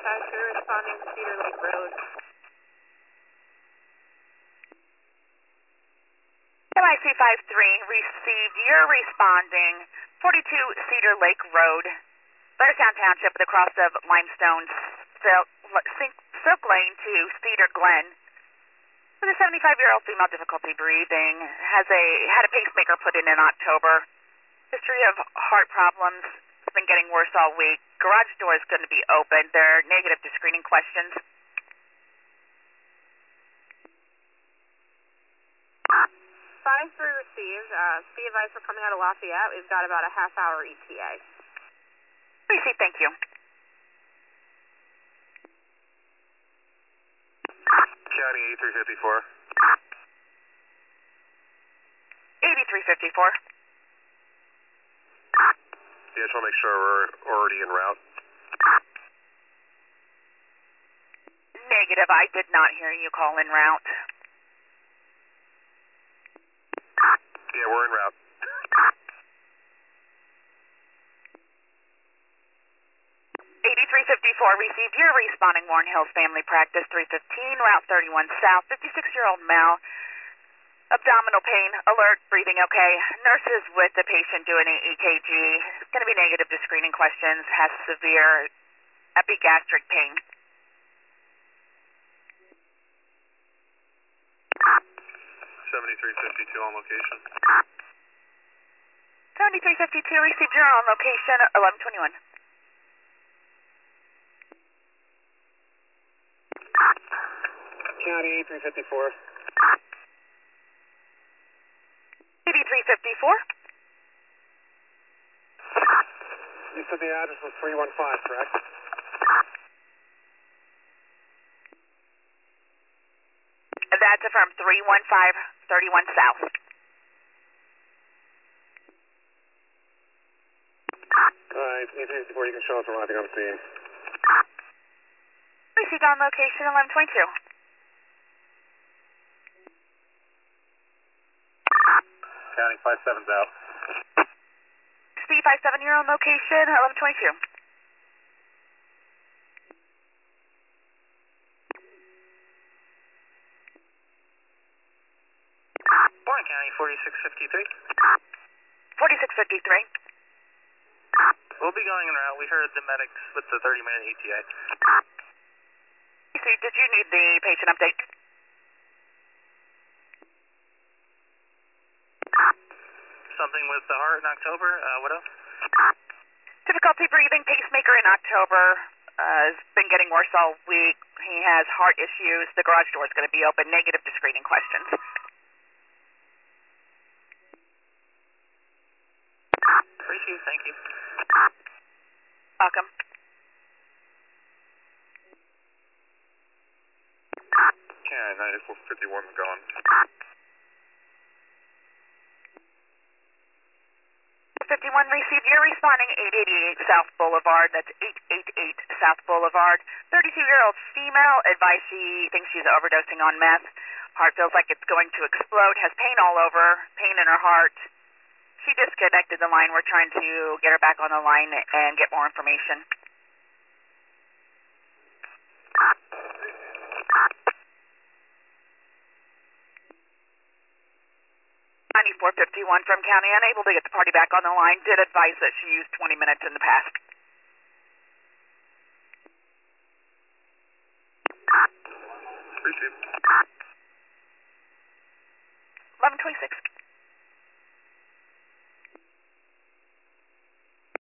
Pastor responding to Cedar Lake Road. MIC-53 received. You're responding 42 Cedar Lake Road, Buttertown Township at the cross of Limestone Silk Lane to Cedar Glen. With a 75-year-old female, difficulty breathing, had a pacemaker put in October. History of heart problems, has been getting worse all week. Garage door is going to be open. They're negative to screening questions. 5-3 received. Be advised we're coming out of Lafayette. We've got about a half-hour ETA. Received, thank you. County 8354. 8354. Yeah, just want to make sure we're already en route. Negative, I did not hear you call en route. Yeah, we're en route. 8354 received. You're responding Warren Hills Family Practice 315, Route 31 South, 56-year-old male. Abdominal pain, alert, breathing okay. Nurses with the patient doing an EKG. It's going to be negative to screening questions. Has severe epigastric pain. 7352 on location. 7352 received. You're on location 1121. County 8354. 8354. You said the address was 315, correct? That's affirmed. 31531 South. Alright, 8354, you can show us arriving on scene. Received on location 1122. County 57's out. Speed 57, you're on location 1122. Warren County 4653. 4653. We'll be going en route. We heard the medics with the 30-minute ETA. Did you need the patient update? Something with the heart in October. What else? Difficulty breathing, pacemaker in October. Has been getting worse all week. He has heart issues. The garage door is going to be open. Negative to screening questions. Appreciate it. Thank you. Welcome. Yeah, 9451 gone. 51 received. You're responding 888 South Boulevard. That's 888 South Boulevard. 32-year-old female advised she thinks she's overdosing on meth. Heart feels like it's going to explode. Has pain all over. Pain in her heart. She disconnected the line. We're trying to get her back on the line and get more information. 9451 from County, unable to get the party back on the line. Did advise that she used 20 minutes in the past. Appreciate it. 1126.